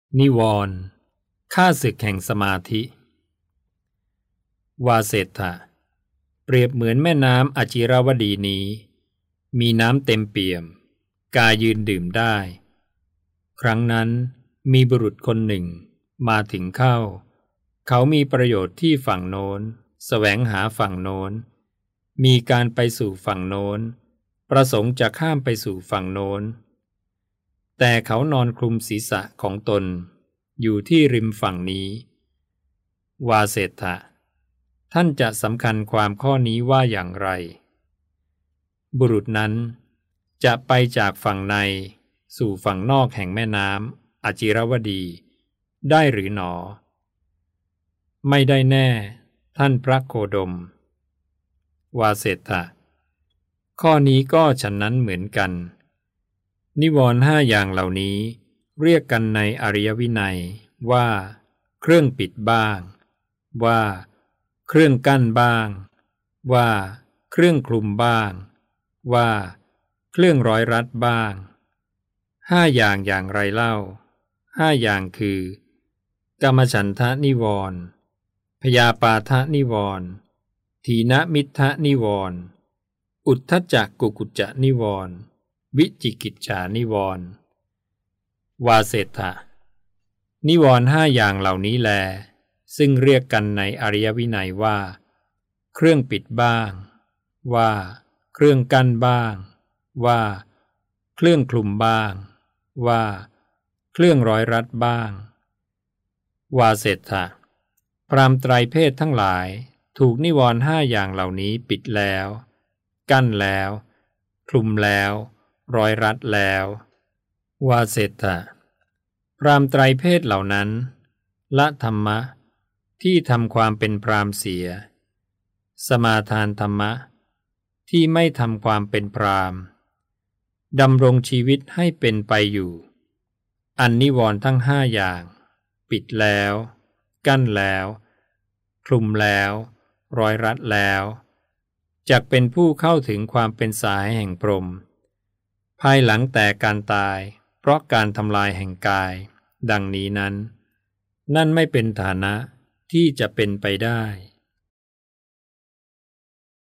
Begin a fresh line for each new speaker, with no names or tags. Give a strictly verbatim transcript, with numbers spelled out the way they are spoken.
นิวรณ์ข้าศึกแห่งสมาธิวาเสถะเปรียบเหมือนแม่น้ำอจิรวดีนี้มีน้ำเต็มเปี่ยมกายืนดื่มได้ครั้งนั้นมีบุรุษคนหนึ่งมาถึงเข้าเขามีประโยชน์ที่ฝั่งโน้นแสวงหาฝั่งโน้นมีการไปสู่ฝั่งโน้นประสงค์จะข้ามไปสู่ฝั่งโน้นแต่เขานอนคลุมศีรษะของตนอยู่ที่ริมฝั่งนี้วาเสถะท่านจะสำคัญความข้อนี้ว่าอย่างไรบุรุษนั้นจะไปจากฝั่งในสู่ฝั่งนอกแห่งแม่น้ำอจิรวดีได้หรือหนอไม่ได้แน่ท่านพระโคดมวาเสถะข้อนี้ก็ฉะนั้นเหมือนกันนิวรณ์ห้าอย่างเหล่านี้เรียกกันในอริยวินัยว่าเครื่องปิดบ้างว่าเครื่องกั้นบ้างว่าเครื่องคลุมบ้างว่าเครื่องร้อยรัดบ้างห้าอย่างอย่างไรเล่าห้าอย่างคือกามฉันทะนิวรณ์พยาปาทะนิวรณ์ถีนมิทธะนิวรณ์อุทธัจจกุกุจจะนิวรณ์วิจิกิจฉานิวรณ์วาเสถะนิวรณ์ห้าอย่างเหล่านี้แลซึ่งเรียกกันในอริยวินัยว่าเครื่องปิดบ้างว่าเครื่องกั้นบ้างว่าเครื่องคลุมบ้างว่าเครื่องร้อยรัดบ้างวาเสถะพราหมณ์ไตรเพศทั้งหลายถูกนิวรณ์ห้าอย่างเหล่านี้ปิดแล้วกั้นแล้วคลุมแล้วร้อยรัดแล้ววาเสถะพราหมณ์ไตรเพศเหล่านั้นละธรรมะที่ทำความเป็นพราหมณ์เสียสมาทานธรรมะที่ไม่ทำความเป็นพราหมณ์ดำรงชีวิตให้เป็นไปอยู่อันนิวรณ์ทั้งห้าอย่างปิดแล้วกั้นแล้วคลุมแล้วร้อยรัดแล้วจักเป็นผู้เข้าถึงความเป็นสหายแห่งพรหมภายหลังแต่การตายเพราะการทำลายแห่งกายดังนี้นั้นนั่นไม่เป็นฐานะที่จะเป็นไปได้